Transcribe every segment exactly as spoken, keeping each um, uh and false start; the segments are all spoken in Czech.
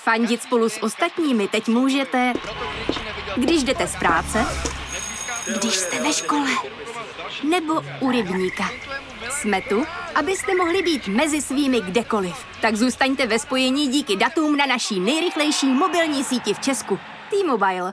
Fandit spolu s ostatními teď můžete, když jdete z práce, když jste ve škole, nebo u rybníka. Jsme tu, abyste mohli být mezi svými kdekoliv. Tak zůstaňte ve spojení díky datům na naší nejrychlejší mobilní síti v Česku. T-Mobile.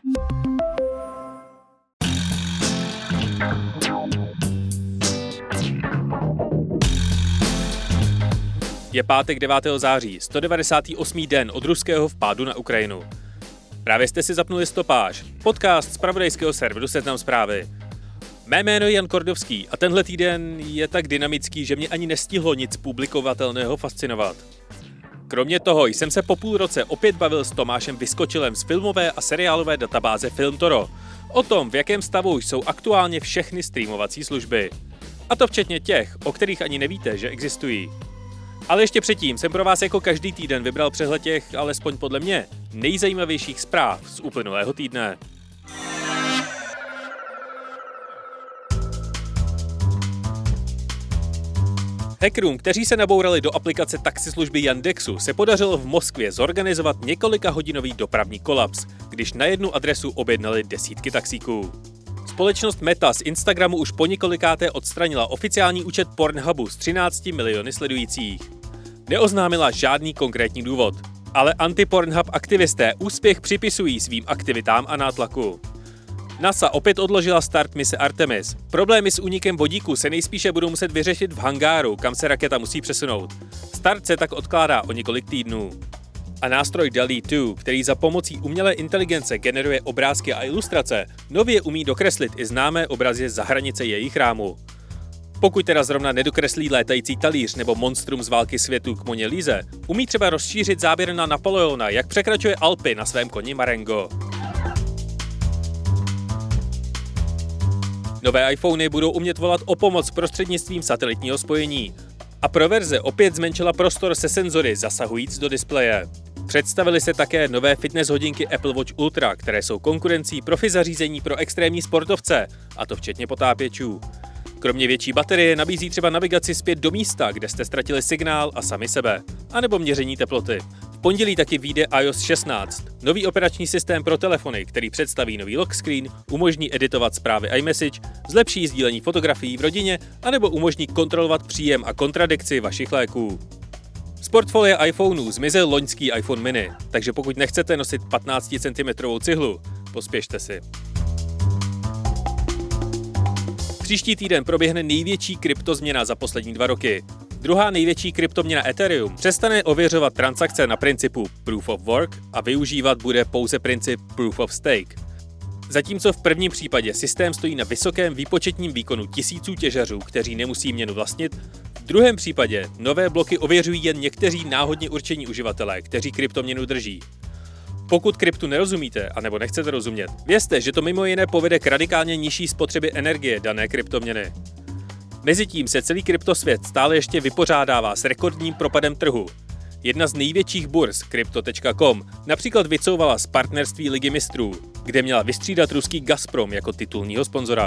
Je pátek devátého září, sto devadesátý osmý den od ruského vpádu na Ukrajinu. Právě jste si zapnuli Stopáž, podcast z zpravodajského serveru Seznam Zprávy. Mé jméno je Jan Kordovský a tenhle týden je tak dynamický, že mě ani nestihlo nic publikovatelného fascinovat. Kromě toho jsem se po půl roce opět bavil s Tomášem Vyskočilem z filmové a seriálové databáze FilmToro o tom, v jakém stavu jsou aktuálně všechny streamovací služby. A to včetně těch, o kterých ani nevíte, že existují. Ale ještě předtím jsem pro vás jako každý týden vybral přehled těch, alespoň podle mě, nejzajímavějších zpráv z uplynulého týdne. Hackerům, kteří se nabourali do aplikace taxislužby Yandexu, se podařilo v Moskvě zorganizovat několika hodinový dopravní kolaps, když na jednu adresu objednali desítky taxíků. Společnost Meta z Instagramu už poněkolikáté odstranila oficiální účet Pornhubu s třinácti miliony sledujících. Neoznámila žádný konkrétní důvod, ale anti-Pornhub aktivisté úspěch připisují svým aktivitám a nátlaku. NASA opět odložila start mise Artemis. Problémy s únikem vodíku se nejspíše budou muset vyřešit v hangáru, kam se raketa musí přesunout. Start se tak odkládá o několik týdnů. A nástroj DALL-E dva, který za pomocí umělé inteligence generuje obrázky a ilustrace, nově umí dokreslit i známé obrazy za hranice jejich rámu. Pokud teda zrovna nedokreslí létající talíř nebo monstrum z války světů k Moně Líze, umí třeba rozšířit záběr na Napoleona, jak překračuje Alpy na svém koni Marengo. Nové iPhony budou umět volat o pomoc prostřednictvím satelitního spojení. A pro verze opět zmenšila prostor se senzory zasahujíc do displeje. Představily se také nové fitness hodinky Apple Watch Ultra, které jsou konkurencí profi zařízení pro extrémní sportovce, a to včetně potápěčů. Kromě větší baterie nabízí třeba navigaci zpět do místa, kde jste ztratili signál a sami sebe, anebo měření teploty. V pondělí taky vyjde iOS šestnáct, nový operační systém pro telefony, který představí nový lock screen, umožní editovat zprávy iMessage, zlepší sdílení fotografií v rodině, anebo umožní kontrolovat příjem a kontradikci vašich léků. Z portfolia iPhoneů zmizel loňský iPhone mini, takže pokud nechcete nosit patnácticentimetrovou cihlu, pospěšte si. Příští týden proběhne největší kryptozměna za poslední dva roky. Druhá největší kryptoměna Ethereum přestane ověřovat transakce na principu Proof of Work a využívat bude pouze princip Proof of Stake. Zatímco v prvním případě systém stojí na vysokém výpočetním výkonu tisíců těžařů, kteří nemusí měnu vlastnit, v druhém případě nové bloky ověřují jen někteří náhodně určení uživatelé, kteří kryptoměnu drží. Pokud kryptu nerozumíte, anebo nechcete rozumět, vězte, že to mimo jiné povede k radikálně nižší spotřebě energie dané kryptoměny. Mezitím se celý kryptosvět stále ještě vypořádává s rekordním propadem trhu. Jedna z největších burz, Crypto tečka com, například vycouvala z partnerství Ligy mistrů, kde měla vystřídat ruský Gazprom jako titulního sponzora.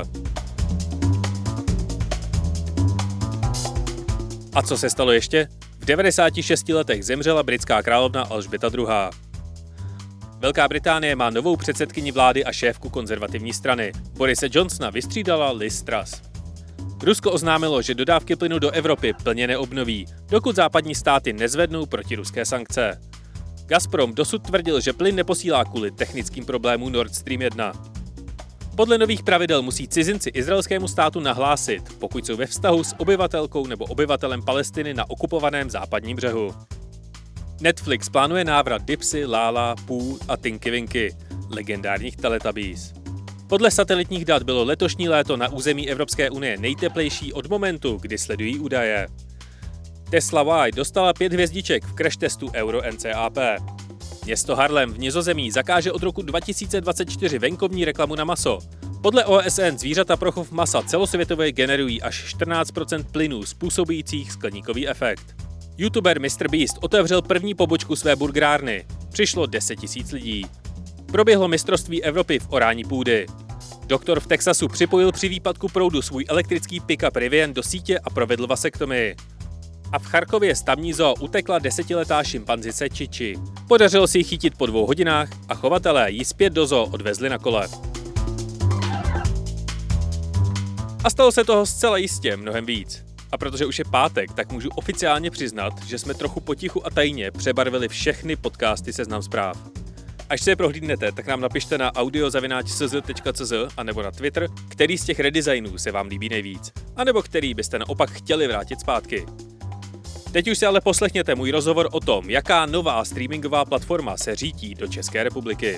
A co se stalo ještě? V devadesáti šesti letech zemřela britská královna Alžběta druhá. Velká Británie má novou předsedkyni vlády a šéfku konzervativní strany. Borise Johnsona vystřídala Liz Truss. Rusko oznámilo, že dodávky plynu do Evropy plně neobnoví, dokud západní státy nezvednou protiruské sankce. Gazprom dosud tvrdil, že plyn neposílá kvůli technickým problémům Nord Stream jedna. Podle nových pravidel musí cizinci izraelskému státu nahlásit, pokud jsou ve vztahu s obyvatelkou nebo obyvatelem Palestiny na okupovaném západním břehu. Netflix plánuje návrat Dipsy, Lála, Pooh a Tinky Winky, legendárních Teletubbies. Podle satelitních dat bylo letošní léto na území Evropské unie nejteplejší od momentu, kdy sledují údaje. Tesla Y dostala pět hvězdiček v crash testu Euro N C A P. Město Harlem v Nizozemí zakáže od roku dva tisíce dvacet čtyři venkovní reklamu na maso. Podle O S N zvířata pro chov masa celosvětově generují až čtrnáct procent plynů způsobujících skleníkový efekt. YouTuber MrBeast otevřel první pobočku své burgerárny. Přišlo deset tisíc lidí. Proběhlo mistrovství Evropy v orání půdy. Doktor v Texasu připojil při výpadku proudu svůj elektrický pick-up Rivian do sítě a provedl vasektomii. A v Charkově z tamní zoo utekla desetiletá šimpanzice Čiči. Podařilo si ji chytit po dvou hodinách a chovatelé ji zpět do zoo odvezli na kole. A stalo se toho zcela jistě mnohem víc. A protože už je pátek, tak můžu oficiálně přiznat, že jsme trochu potichu a tajně přebarvili všechny podcasty Seznam zpráv. Až se je prohlídnete, tak nám napište na audio zavináč s z tečka c z a nebo na Twitter, který z těch redesignů se vám líbí nejvíc, a nebo který byste naopak chtěli vrátit zpátky. Teď už si ale poslechněte můj rozhovor o tom, jaká nová streamingová platforma se řítí do České republiky.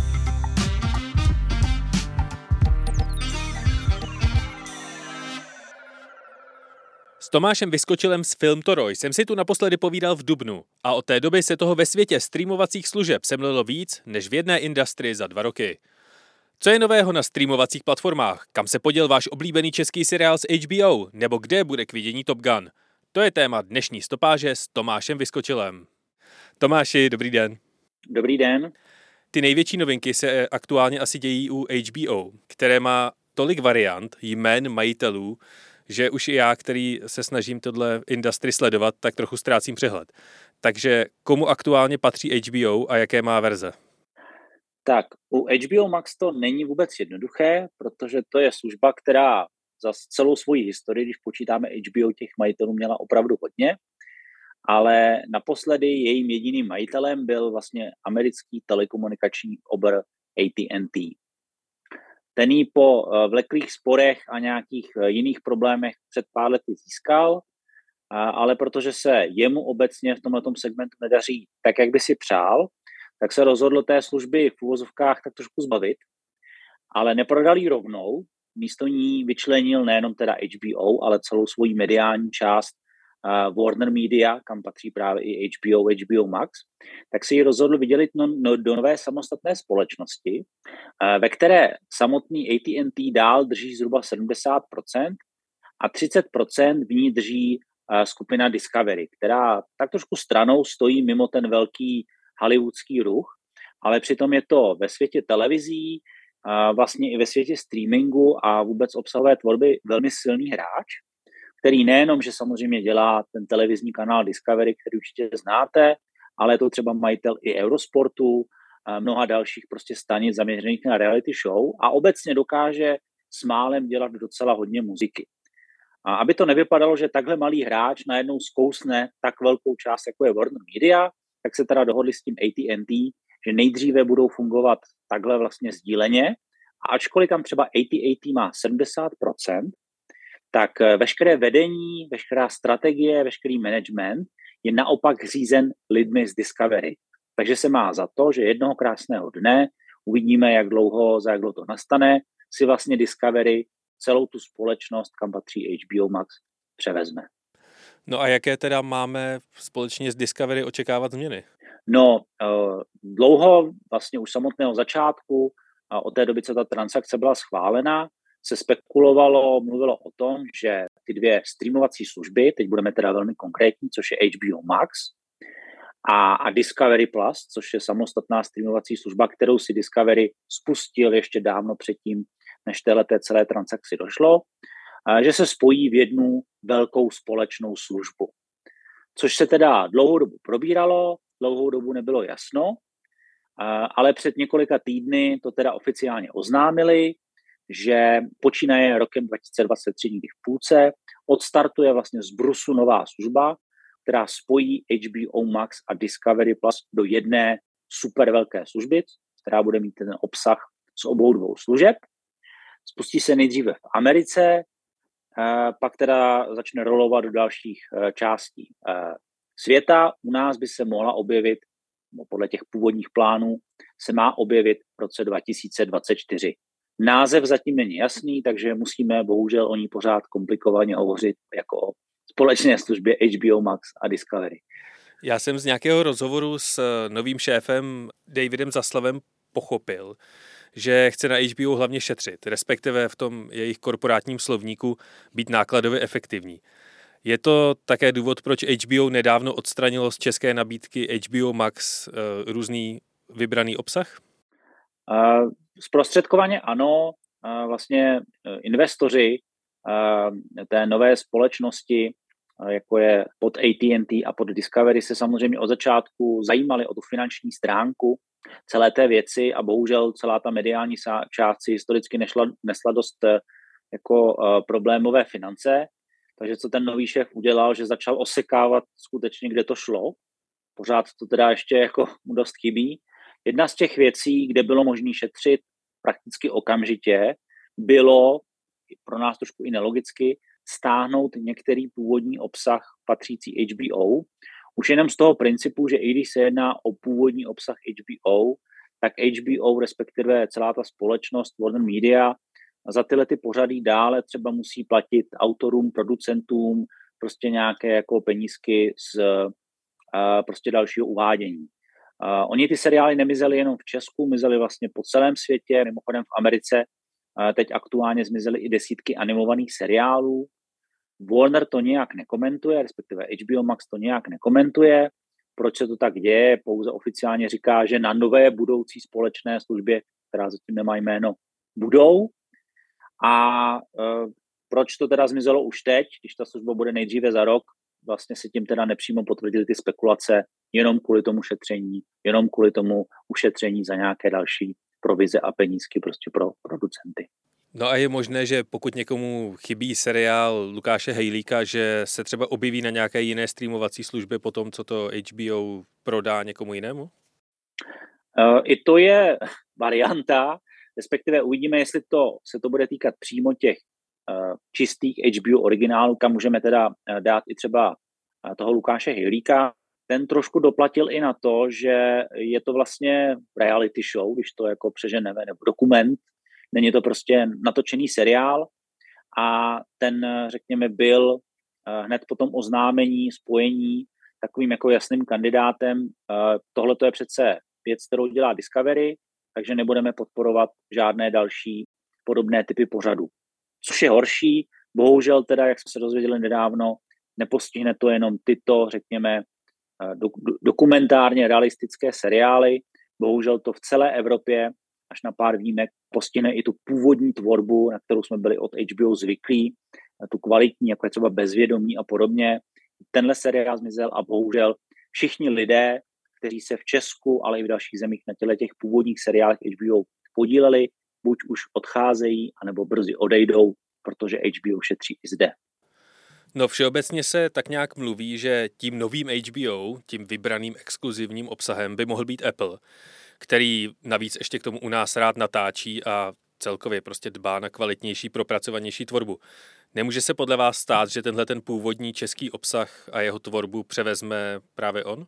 S Tomášem Vyskočilem z Filmtoroj jsem si tu naposledy povídal v dubnu a od té doby se toho ve světě streamovacích služeb semlilo víc než v jedné industrii za dva roky. Co je nového na streamovacích platformách? Kam se poděl váš oblíbený český seriál z H B O? Nebo kde bude k vidění Top Gun? To je téma dnešní stopáže s Tomášem Vyskočilem. Tomáši, dobrý den. Dobrý den. Ty největší novinky se aktuálně asi dějí u H B O, které má tolik variant, jmén majitelů, že už i já, který se snažím tohle industry sledovat, tak trochu ztrácím přehled. Takže komu aktuálně patří H B O a jaké má verze? Tak, u H B O Max to není vůbec jednoduché, protože to je služba, která za celou svoji historii, když počítáme H B O, těch majitelů měla opravdu hodně, ale naposledy jejím jediným majitelem byl vlastně americký telekomunikační obor A T and T. Ten ji po vleklých sporech a nějakých jiných problémech před pár lety získal, ale protože se jemu obecně v tomhletom segmentu nedaří tak, jak by si přál, tak se rozhodl té služby v uvozovkách tak trošku zbavit, ale neprodal ji rovnou, místo ní vyčlenil nejenom teda H B O, ale celou svoji mediální část Warner Media, kam patří právě i H B O, H B O Max, tak si ji rozhodl vydělit no, no, do nové samostatné společnosti, ve které samotný A T and T dál drží zhruba sedmdesát procent a třicet procent v ní drží skupina Discovery, která tak trošku stranou stojí mimo ten velký hollywoodský ruch, ale přitom je to ve světě televizí, vlastně i ve světě streamingu a vůbec obsahové tvorby velmi silný hráč, který nejenom, že samozřejmě dělá ten televizní kanál Discovery, který určitě znáte, ale je to třeba majitel i Eurosportu, mnoha dalších prostě stanic zaměřených na reality show a obecně dokáže s málem dělat docela hodně muziky. A aby to nevypadalo, že takhle malý hráč najednou zkousne tak velkou část, jako je Warner Media, tak se teda dohodli s tím A T and T, že nejdříve budou fungovat takhle vlastně sdíleně a ačkoliv tam třeba A T and T má sedmdesát procent, tak veškeré vedení, veškerá strategie, veškerý management je naopak řízen lidmi z Discovery. Takže se má za to, že jednoho krásného dne uvidíme, jak dlouho, za jak dlouho to nastane, si vlastně Discovery celou tu společnost, kam patří H B O Max, převezme. No a jaké teda máme společně s Discovery očekávat změny? No, dlouho, vlastně už samotného začátku, a od té doby, co ta transakce byla schválena, se spekulovalo, mluvilo o tom, že ty dvě streamovací služby, teď budeme teda velmi konkrétní, což je H B O Max a, a Discovery Plus, což je samostatná streamovací služba, kterou si Discovery spustil ještě dávno předtím, než téhleté celé transakci došlo, a že se spojí v jednu velkou společnou službu. Což se teda dlouhou dobu probíralo, dlouhou dobu nebylo jasno, a, ale před několika týdny to teda oficiálně oznámili, že počínaje rokem dva tisíce dvacet tři někdy v půlce odstartuje vlastně z brusu nová služba, která spojí H B O Max a Discovery Plus do jedné super velké služby, která bude mít ten obsah z obou dvou služeb. Spustí se nejdříve v Americe, pak teda začne rolovat do dalších částí světa. U nás by se mohla objevit, podle těch původních plánů, se má objevit v roce dva tisíce dvacet čtyři. Název zatím není jasný, takže musíme bohužel o ní pořád komplikovaně hovořit jako o společné službě H B O Max a Discovery. Já jsem z nějakého rozhovoru s novým šéfem Davidem Zaslavem pochopil, že chce na H B O hlavně šetřit, respektive v tom jejich korporátním slovníku být nákladově efektivní. Je to také důvod, proč H B O nedávno odstranilo z české nabídky H B O Max uh, různý vybraný obsah? Uh, zprostředkovaně ano. Uh, vlastně uh, investoři uh, té nové společnosti jako je pod A T and T a pod Discovery, se samozřejmě od začátku zajímali o tu finanční stránku celé té věci a bohužel celá ta mediální část si historicky nešla, nesla dost jako uh, problémové finance. Takže co ten nový šéf udělal, že začal osekávat skutečně, kde to šlo. Pořád to teda ještě jako mu dost chybí. Jedna z těch věcí, kde bylo možné šetřit prakticky okamžitě, bylo pro nás trošku i nelogicky stáhnout některý původní obsah patřící H B O. Už jenom z toho principu, že i když se jedná o původní obsah H B O, tak H B O, respektive celá ta společnost Warner Media, za tyhle ty pořady dále třeba musí platit autorům, producentům prostě nějaké jako penízky z uh, prostě dalšího uvádění. Uh, oni ty seriály nemizely jenom v Česku, mizely vlastně po celém světě, mimochodem v Americe uh, teď aktuálně zmizely i desítky animovaných seriálů. Warner to nějak nekomentuje, respektive H B O Max to nějak nekomentuje. Proč se to tak děje? Pouze oficiálně říká, že na nové budoucí společné službě, která zatím nemá jméno, budou. A uh, proč to teda zmizelo už teď, když ta služba bude nejdříve za rok, vlastně se tím teda nepřímo potvrdily ty spekulace jenom kvůli tomu šetření, jenom kvůli tomu ušetření za nějaké další provize a penízky prostě pro producenty. No a je možné, že pokud někomu chybí seriál Lukáše Hejlíka, že se třeba objeví na nějaké jiné streamovací službě po tom, co to H B O prodá někomu jinému? Uh, I to je varianta, respektive uvidíme, jestli to se to bude týkat přímo těch uh, čistých H B O originálů, kam můžeme teda uh, dát i třeba uh, toho Lukáše Hejlíka. Ten trošku doplatil i na to, že je to vlastně reality show, když to jako přeženeme, nebo dokument. Není to prostě natočený seriál a ten, řekněme, byl uh, hned po tom oznámení, spojení takovým jako jasným kandidátem. Uh, Tohle to je přece věc, kterou dělá Discovery, takže nebudeme podporovat žádné další podobné typy pořadů. Což je horší, bohužel teda, jak jsme se dozvěděli nedávno, nepostihne to jenom tyto, řekněme, do, dokumentárně realistické seriály. Bohužel to v celé Evropě, až na pár výjimek, postihne i tu původní tvorbu, na kterou jsme byli od H B O zvyklí, tu kvalitní, jako je třeba Bezvědomí a podobně. Tenhle seriál zmizel a bohužel všichni lidé, kteří se v Česku, ale i v dalších zemích na těle těch původních seriálech H B O podíleli, buď už odcházejí, anebo brzy odejdou, protože H B O šetří i zde. No všeobecně se tak nějak mluví, že tím novým H B O, tím vybraným exkluzivním obsahem by mohl být Apple, který navíc ještě k tomu u nás rád natáčí a celkově prostě dbá na kvalitnější, propracovanější tvorbu. Nemůže se podle vás stát, že tenhle ten původní český obsah a jeho tvorbu převezme právě on?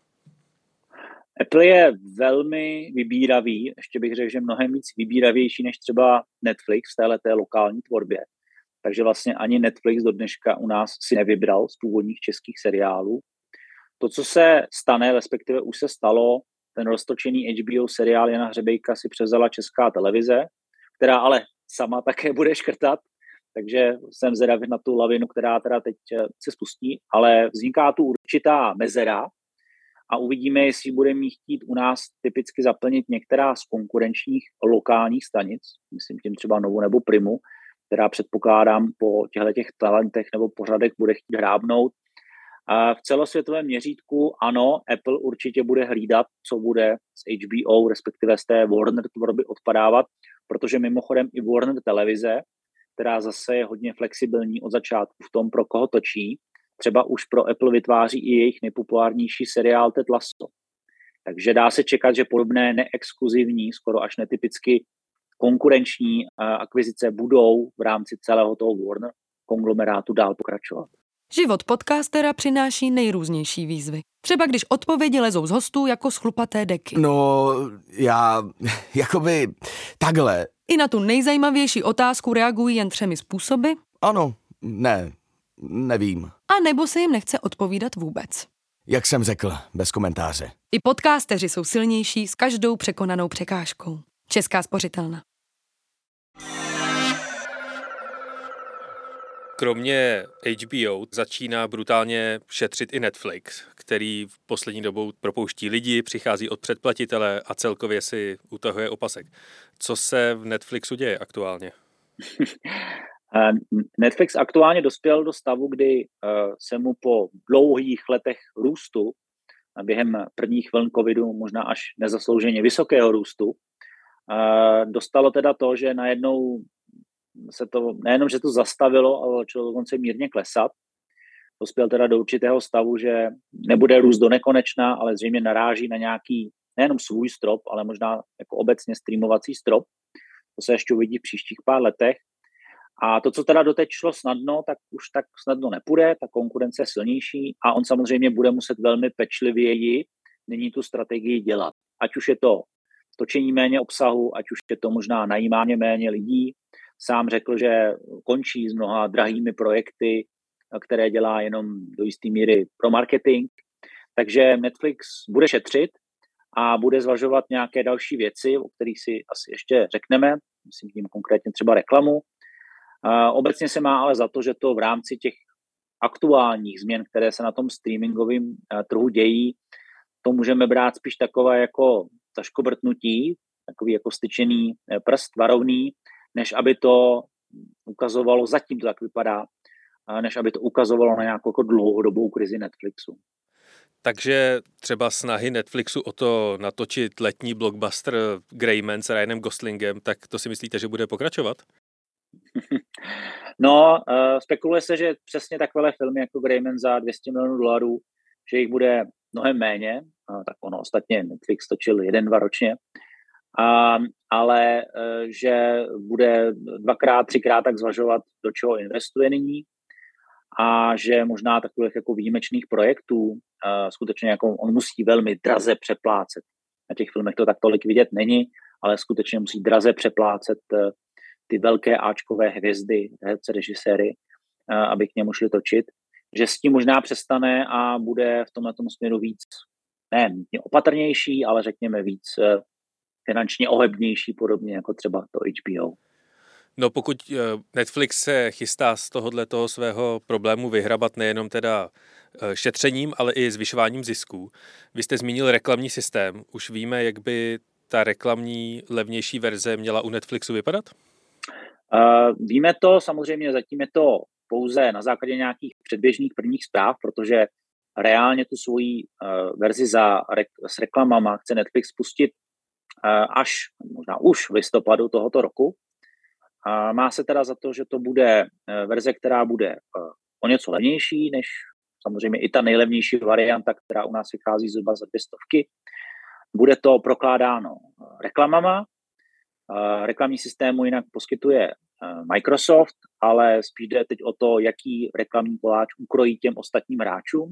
Apple je velmi vybíravý, ještě bych řekl, že mnohem víc vybíravější než třeba Netflix v téhleté lokální tvorbě. Takže vlastně ani Netflix do dneška u nás si nevybral z původních českých seriálů. To, co se stane, respektive už se stalo, ten roztočený H B O seriál Jana Hřebejka si převzala Česká televize, která ale sama také bude škrtat, takže jsem zvědavý na tu lavinu, která teda teď se spustí, ale vzniká tu určitá mezera a uvidíme, jestli budeme chtít u nás typicky zaplnit některá z konkurenčních lokálních stanic, myslím tím třeba Novu nebo Primu, která předpokládám po těchto talentech nebo pořadech bude chtít hrábnout. A v celosvětovém měřítku ano, Apple určitě bude hlídat, co bude z H B O, respektive z té Warner tvorby odpadávat, protože mimochodem i Warner televize, která zase je hodně flexibilní od začátku v tom, pro koho točí, třeba už pro Apple vytváří i jejich nejpopulárnější seriál Ted Lasso. Takže dá se čekat, že podobné neexkluzivní, skoro až netypicky konkurenční akvizice budou v rámci celého toho Warner konglomerátu dál pokračovat. Život podcastera přináší nejrůznější výzvy. Třeba když odpovědi lezou z hostů jako z chlupaté deky. No, já, jakoby, takhle. I na tu nejzajímavější otázku reagují jen třemi způsoby. Ano, ne, nevím. A nebo se jim nechce odpovídat vůbec. Jak jsem řekl, bez komentáře. I podcasteři jsou silnější s každou překonanou překážkou. Česká spořitelna. Kromě H B O začíná brutálně šetřit i Netflix, který v poslední dobou propouští lidi, přichází od předplatitele a celkově si utahuje opasek. Co se v Netflixu děje aktuálně? Netflix aktuálně dospěl do stavu, kdy se mu po dlouhých letech růstu, během prvních vln covidu možná až nezaslouženě vysokého růstu, dostalo teda to, že najednou se to, nejenom, že to zastavilo, ale začalo dokonce mírně klesat. Dospěl teda do určitého stavu, že nebude růst do nekonečna, ale zřejmě naráží na nějaký nejenom svůj strop, ale možná jako obecně streamovací strop. To se ještě uvidí v příštích pár letech. A to, co teda doteď šlo snadno, tak už tak snadno nepůjde, ta konkurence je silnější a on samozřejmě bude muset velmi pečlivěji nyní tu strategii dělat. Ať už je to točení méně obsahu, ať už je to možná najímání méně lidí. Sám řekl, že končí s mnoha drahými projekty, které dělá jenom do jisté míry pro marketing. Takže Netflix bude šetřit a bude zvažovat nějaké další věci, o kterých si asi ještě řekneme, myslím tím konkrétně třeba reklamu. Obecně se má ale za to, že to v rámci těch aktuálních změn, které se na tom streamingovém trhu dějí, to můžeme brát spíš takové jako zaškobrtnutí, takový jako styčený prst varovný, než aby to ukazovalo, zatím to tak vypadá, než aby to ukazovalo na nějakou jako dlouhodobou krizi Netflixu. Takže třeba snahy Netflixu o to natočit letní blockbuster Gray Man s Ryanem Goslingem, tak to si myslíte, že bude pokračovat? No, uh, spekuluje se, že přesně takové filmy jako Gray Man za dvě stě milionů dolarů, že jich bude mnohem méně, uh, tak ono ostatně Netflix točil jeden, dva ročně, uh, ale uh, že bude dvakrát, třikrát tak zvažovat, do čeho investuje nyní a že možná takových jako výjimečných projektů uh, skutečně jako on musí velmi draze přeplácet. Na těch filmech to tak tolik vidět není, ale skutečně musí draze přeplácet uh, ty velké áčkové hvězdy, herce, režiséry, aby k němu šli točit, že s tím možná přestane a bude v tomhle směru víc, ne opatrnější, ale řekněme víc finančně ohebnější, podobně jako třeba to H B O. No pokud Netflix se chystá z tohohle toho svého problému vyhrabat nejenom teda šetřením, ale i zvyšováním zisků. Vy jste zmínil reklamní systém. Už víme, jak by ta reklamní levnější verze měla u Netflixu vypadat? Uh, víme to, samozřejmě zatím je to pouze na základě nějakých předběžných prvních zpráv, protože reálně tu svoji uh, verzi za rek- s reklamama chce Netflix spustit uh, až možná už v listopadu tohoto roku. Uh, má se teda za to, že to bude uh, verze, která bude uh, o něco levnější, než samozřejmě i ta nejlevnější varianta, která u nás vychází zhruba za dvě stovky. Bude to prokládáno uh, reklamama. Uh, reklamní systému jinak poskytuje uh, Microsoft, ale spíš jde teď o to, jaký reklamní koláč ukrojí těm ostatním hráčům.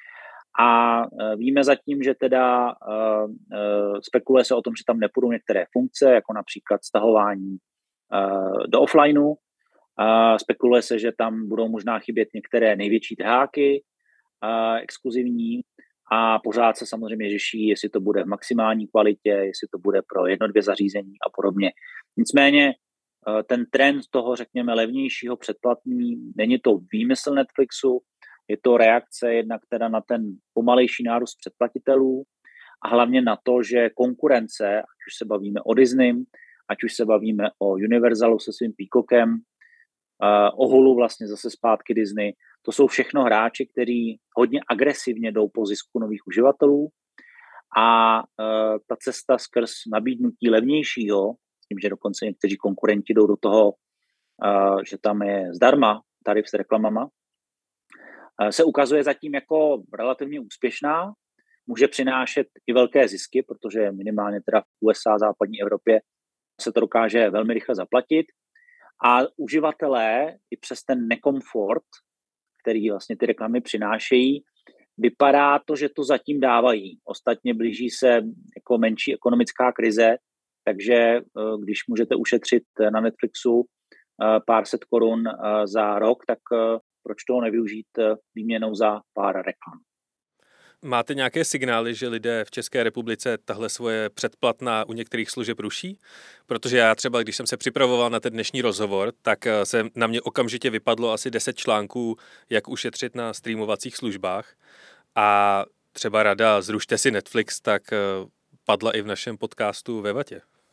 A uh, víme zatím, že teda uh, uh, spekuluje se o tom, že tam nepůjdou některé funkce, jako například stahování uh, do offlineu. Uh, spekuluje se, že tam budou možná chybět některé největší trháky uh, exkluzivní. A pořád se samozřejmě řeší, jestli to bude v maximální kvalitě, jestli to bude pro jedno, dvě zařízení a podobně. Nicméně ten trend toho, řekněme, levnějšího předplatní, není to výmysl Netflixu, je to reakce jednak teda na ten pomalejší nárůst předplatitelů a hlavně na to, že konkurence, ať už se bavíme o Disney, ať už se bavíme o Universalu se svým Peacockem, o Hulu vlastně zase zpátky Disney, to jsou všechno hráči, kteří hodně agresivně jdou po zisku nových uživatelů a uh, ta cesta skrz nabídnutí levnějšího, s tím, že dokonce někteří konkurenti jdou do toho, uh, že tam je zdarma tarif s reklamama, uh, se ukazuje zatím jako relativně úspěšná, může přinášet i velké zisky, protože minimálně teda v U S A, západní Evropě se to dokáže velmi rychle zaplatit a uživatelé i přes ten nekomfort, který vlastně ty reklamy přinášejí, vypadá to, že to zatím dávají. Ostatně blíží se jako menší ekonomická krize, takže když můžete ušetřit na Netflixu pár set korun za rok, tak proč toho nevyužít výměnou za pár reklam? Máte nějaké signály, že lidé v České republice tahle svoje předplatná u některých služeb ruší? Protože já třeba, když jsem se připravoval na ten dnešní rozhovor, tak se na mě okamžitě vypadlo asi deset článků, jak ušetřit na streamovacích službách. A třeba rada zrušte si Netflix, tak padla i v našem podcastu ve vatě.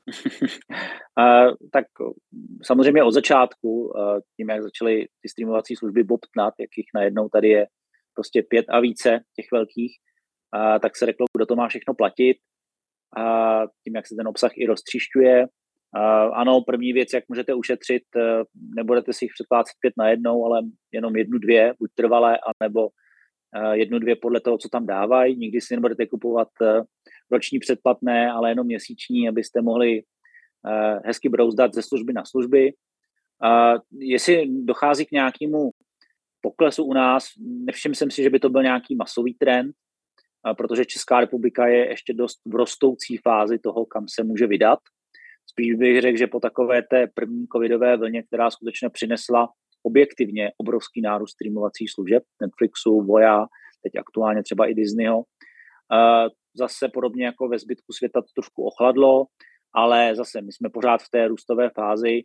uh, tak samozřejmě od začátku, uh, tím, jak začaly ty streamovací služby bobtnat, jakých najednou tady je prostě pět a více těch velkých, uh, tak se řeklo, kdo to má všechno platit. A tím, jak se ten obsah i roztříšťuje. Uh, ano, první věc, jak můžete ušetřit, uh, nebudete si jich předplácet pět na jednou, ale jenom jednu, dvě, buď trvalé, anebo uh, jednu, dvě podle toho, co tam dávají. Nikdy si nebudete kupovat uh, roční předplatné, ale jenom měsíční, abyste mohli uh, hezky brouzdat ze služby na služby. Uh, jestli dochází k nějakému poklesu u nás, nevšiml jsem si, že by to byl nějaký masový trend, protože Česká republika je ještě dost v rostoucí fázi toho, kam se může vydat. Spíš bych řekl, že po takové té první covidové vlně, která skutečně přinesla objektivně obrovský nárůst streamovacích služeb, Netflixu, Voja, teď aktuálně třeba i Disneyho, zase podobně jako ve zbytku světa to trošku ochladlo, ale zase my jsme pořád v té růstové fázi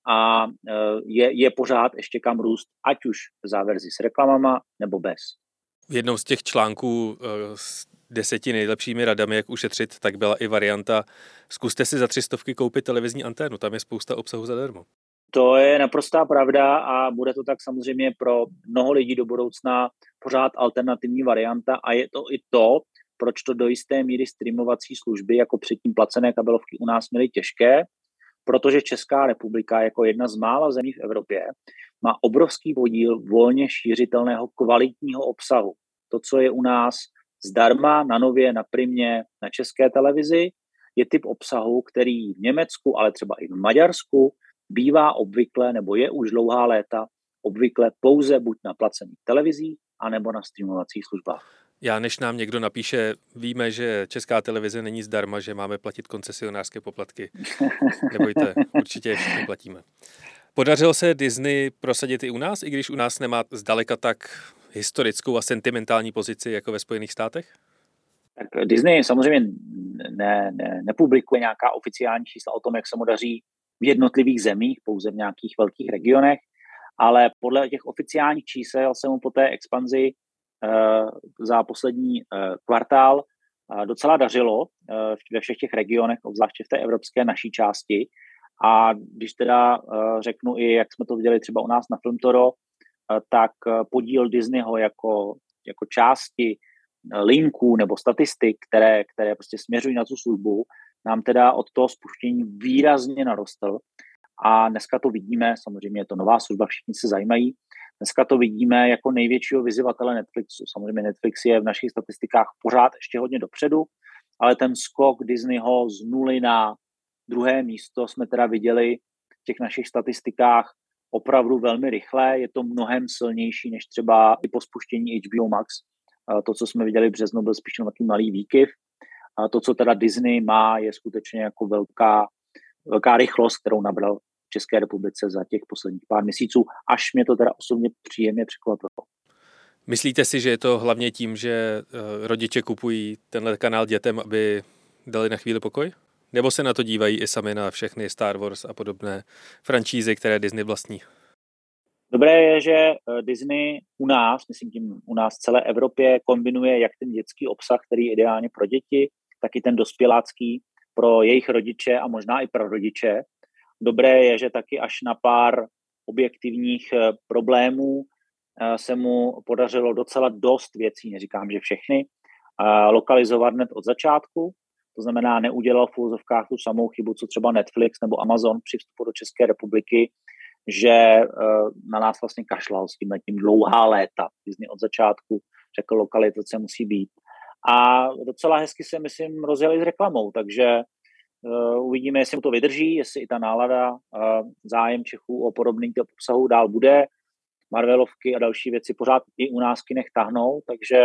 a je, je pořád ještě kam růst, ať už v záverzi s reklamama nebo bez. V jednom z těch článků s deseti nejlepšími radami, jak ušetřit, tak byla i varianta zkuste si za tři stovky koupit televizní anténu, tam je spousta obsahu zadarmo. To je naprostá pravda a bude to tak samozřejmě pro mnoho lidí do budoucna pořád alternativní varianta a je to i to, proč to do jisté míry streamovací služby jako předtím placené kabelovky u nás měly těžké, protože Česká republika jako jedna z mála zemí v Evropě má obrovský podíl volně šířitelného kvalitního obsahu. To, co je u nás zdarma, na Nově, na Primě, na České televizi, je typ obsahu, který v Německu, ale třeba i v Maďarsku bývá obvykle, nebo je už dlouhá léta, obvykle pouze buď na placených televizích, anebo na streamovacích službách. Já než nám někdo napíše, víme, že Česká televize není zdarma, že máme platit koncesionářské poplatky. Nebojte, určitě je všichni platíme. Podařilo se Disney prosadit i u nás, i když u nás nemá zdaleka tak historickou a sentimentální pozici jako ve Spojených státech? Tak Disney samozřejmě ne, ne, nepublikuje nějaká oficiální čísla o tom, jak se mu daří v jednotlivých zemích, pouze v nějakých velkých regionech, ale podle těch oficiálních čísel se mu po té expanzi uh, za poslední uh, kvartál uh, docela dařilo uh, ve všech těch regionech, obzvláště v té evropské naší části. A když teda uh, řeknu i, jak jsme to viděli třeba u nás na Filmtoro, uh, tak uh, podíl Disneyho jako, jako části uh, linků nebo statistik, které, které prostě směřují na tu službu, nám teda od toho spuštění výrazně narostl. A dneska to vidíme, samozřejmě je to nová služba, všichni se zajímají, dneska to vidíme jako největšího vyzývatele Netflixu. Samozřejmě Netflix je v našich statistikách pořád ještě hodně dopředu, ale ten skok Disneyho z nuly na druhé místo jsme teda viděli v těch našich statistikách opravdu velmi rychle. Je to mnohem silnější než třeba i po spuštění H B O Max. To, co jsme viděli v březnu, byl spíš takový malý výkyv. A to, co teda Disney má, je skutečně jako velká, velká rychlost, kterou nabral v České republice za těch posledních pár měsíců, až mě to teda osobně příjemně překvapilo. Myslíte si, že je to hlavně tím, že rodiče kupují tenhle kanál dětem, aby dali na chvíli pokoj? Nebo se na to dívají i sami na všechny Star Wars a podobné franšízy, které Disney vlastní? Dobré je, že Disney u nás, myslím tím u nás v celé Evropě, kombinuje jak ten dětský obsah, který je ideálně pro děti, tak i ten dospělácký pro jejich rodiče a možná i pro rodiče. Dobré je, že taky až na pár objektivních problémů se mu podařilo docela dost věcí, neříkám, že všechny, lokalizovat hned od začátku. To znamená, neudělal v úzovkách tu samou chybu, co třeba Netflix nebo Amazon při vstupu do České republiky, že na nás vlastně kašlal s tímhletím dlouhá léta. Disney od začátku řekl, lokalizace musí být. A docela hezky se, myslím, rozjeli s reklamou, takže uh, uvidíme, jestli mu to vydrží, jestli i ta nálada, uh, zájem Čechů o podobný typ obsahu dál bude. Marvelovky a další věci pořád i u nás kinech tahnou, takže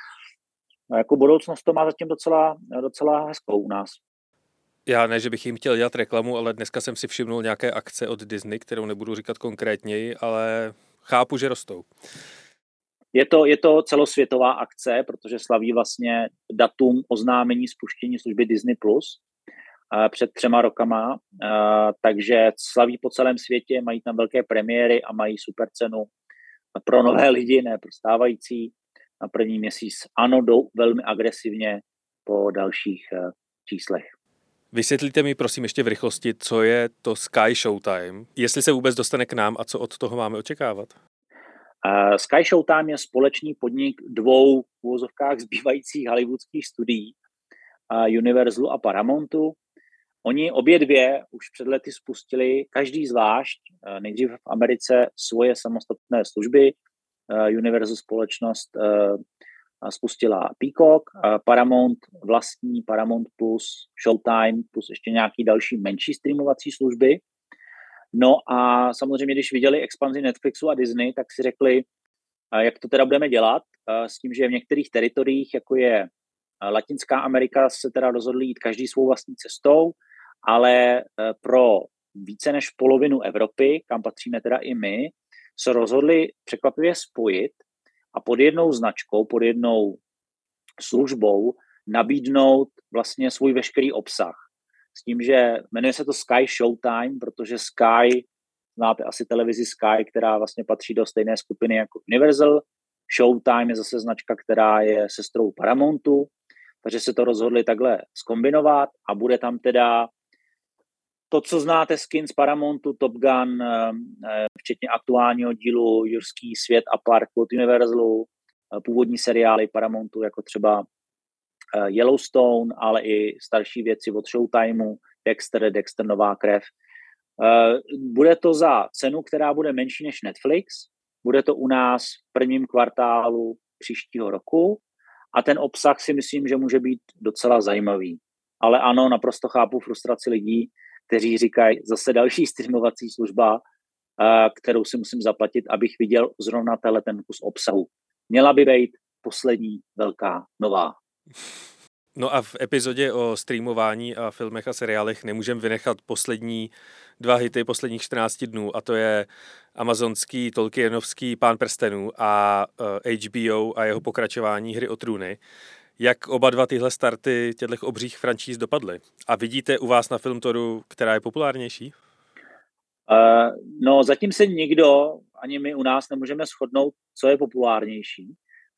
no, jako budoucnost to má zatím docela, docela hezkou u nás. Já ne, že bych jim chtěl dělat reklamu, ale dneska jsem si všimnul nějaké akce od Disney, kterou nebudu říkat konkrétněji, ale chápu, že rostou. Je to, je to celosvětová akce, protože slaví vlastně datum oznámení spuštění služby Disney plus před třema rokama, takže slaví po celém světě, mají tam velké premiéry a mají super cenu pro nové lidi, ne pro stávající. Na první měsíc ano, jdou velmi agresivně po dalších číslech. Vysvětlíte mi prosím ještě v rychlosti, co je to Sky Showtime, jestli se vůbec dostane k nám a co od toho máme očekávat? Uh, Sky Showtime je společný podnik dvou v uvozovkách zbývajících hollywoodských studií, uh, Universalu a Paramountu. Oni obě dvě už před lety spustili každý zvlášť, uh, nejdřív v Americe svoje samostatné služby. Uh, Universal společnost uh, spustila Peacock, uh, Paramount vlastní Paramount Plus, Showtime plus ještě nějaký další menší streamovací služby. No a samozřejmě, když viděli expanzi Netflixu a Disney, tak si řekli, jak to teda budeme dělat, s tím, že v některých teritoriích, jako je Latinská Amerika, se teda rozhodli jít každý svou vlastní cestou, ale pro více než polovinu Evropy, kam patříme teda i my, se rozhodli překvapivě spojit a pod jednou značkou, pod jednou službou nabídnout vlastně svůj veškerý obsah. S tím, že jmenuje se to Sky Showtime, protože Sky, znáte asi televizi Sky, která vlastně patří do stejné skupiny jako Universal. Showtime je zase značka, která je sestrou Paramountu, takže se to rozhodli takhle zkombinovat a bude tam teda to, co znáte skin z Paramountu, Top Gun, včetně aktuálního dílu Jurský svět a park od Universalu, původní seriály Paramountu, jako třeba Yellowstone, ale i starší věci od Showtimeu, Dexter, Dexter Nová krev. Bude to za cenu, která bude menší než Netflix. Bude to u nás v prvním kvartálu příštího roku a ten obsah si myslím, že může být docela zajímavý. Ale ano, naprosto chápu frustraci lidí, kteří říkají zase další streamovací služba, kterou si musím zaplatit, abych viděl zrovna tenhle ten kus obsahu. Měla by být poslední velká nová. No a v epizodě o streamování a filmech a seriálech nemůžeme vynechat poslední dva hity posledních čtrnácti dnů, a to je amazonský Tolkienovský Pán prstenů a H B O a jeho pokračování Hry o trůny. Jak oba dva tyhle starty těchto obřích franšíz dopadly? A vidíte u vás na Filmtoru, která je populárnější? Uh, no zatím se nikdo, ani my u nás nemůžeme shodnout, co je populárnější.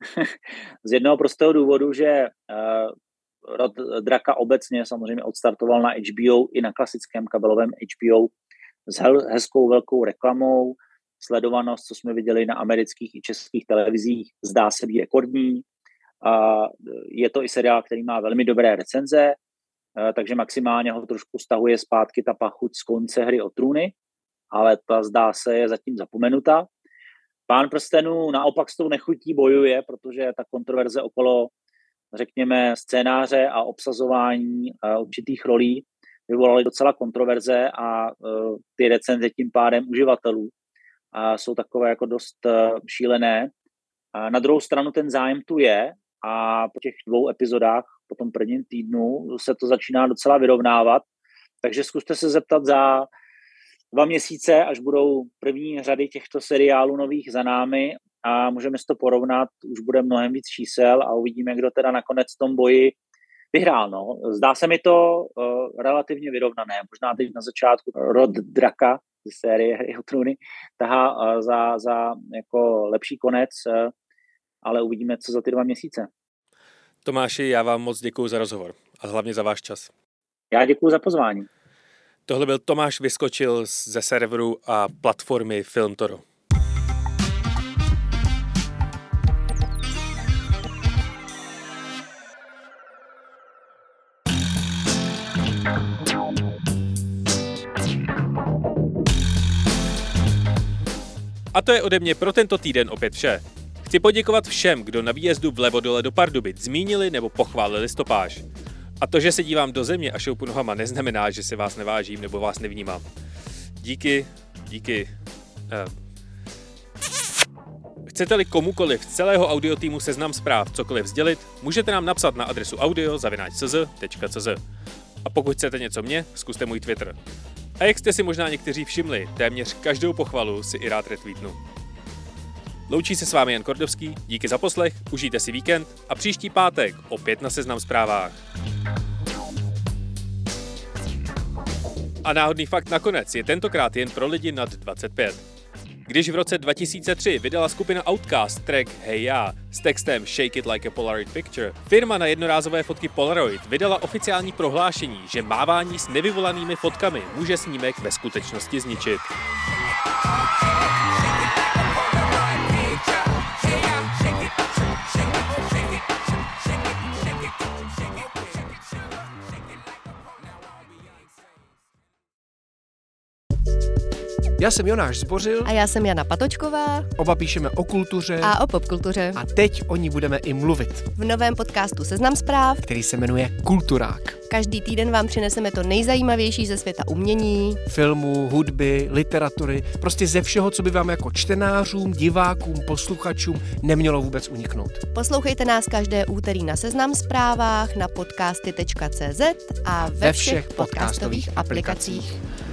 Z jednoho prostého důvodu, že uh, rod Draka obecně samozřejmě odstartoval na H B O i na klasickém kabelovém H B O s hezkou velkou reklamou. Sledovanost, co jsme viděli na amerických i českých televizích, zdá se být rekordní. Uh, je to i seriál, který má velmi dobré recenze, uh, takže maximálně ho trošku stahuje zpátky ta pachuť z konce Hry o trůny, ale ta zdá se je zatím zapomenuta. Pán prstenů naopak s tou nechutí bojuje, protože ta kontroverze okolo, řekněme, scénáře a obsazování uh, určitých rolí vyvolaly docela kontroverze a uh, ty recenze tím pádem uživatelů uh, jsou takové jako dost uh, šílené. Uh, na druhou stranu ten zájem tu je a po těch dvou epizodách, po tom prvním týdnu, se to začíná docela vyrovnávat. Takže zkuste se zeptat za dva měsíce, až budou první řady těchto seriálů nových za námi a můžeme si to porovnat, už bude mnohem víc čísel a uvidíme, kdo teda nakonec v tom boji vyhrál. No. Zdá se mi to uh, relativně vyrovnané. Možná teď na začátku rod Draka z série Hry o trůny tahá uh, za, za jako lepší konec, uh, ale uvidíme, co za ty dva měsíce. Tomáši, já vám moc děkuju za rozhovor a hlavně za váš čas. Já děkuju za pozvání. Tohle byl Tomáš Vyskočil ze serveru a platformy Filmtoro. A to je ode mě pro tento týden opět vše. Chci poděkovat všem, kdo na výjezdu vlevo dole do Pardubic zmínili nebo pochválili stopáž. A to, že se dívám do země a šoupu nohama, neznamená, že si vás nevážím nebo vás nevnímám. Díky, díky. Uh. Chcete-li komukoliv z celého audiotýmu Seznam zpráv cokoliv sdělit, můžete nám napsat na adresu audio zavináč c z tečka c z. A pokud chcete něco mě, zkuste můj Twitter. A jak jste si možná někteří všimli, téměř každou pochvalu si i rád retweetnu. Loučí se s vámi Jan Kordovský, díky za poslech, užijte si víkend a příští pátek opět na Seznam zprávách. A náhodný fakt nakonec je tentokrát jen pro lidi nad dvacet pět. Když v roce dva tisíce tři vydala skupina Outkast track Hey Ya s textem Shake It Like a Polaroid Picture, firma na jednorázové fotky Polaroid vydala oficiální prohlášení, že mávání s nevyvolanými fotkami může snímek ve skutečnosti zničit. Já jsem Jonáš Zbořil. A já jsem Jana Patočková. Oba píšeme o kultuře. A o popkultuře. A teď o ní budeme i mluvit. V novém podcastu Seznam zpráv, který se jmenuje Kulturák. Každý týden vám přineseme to nejzajímavější ze světa umění, filmu, hudby, literatury, prostě ze všeho, co by vám jako čtenářům, divákům, posluchačům nemělo vůbec uniknout. Poslouchejte nás každé úterý na Seznam zprávách, na podcasty tečka cé zet a ve, ve všech, všech podcastových aplikacích.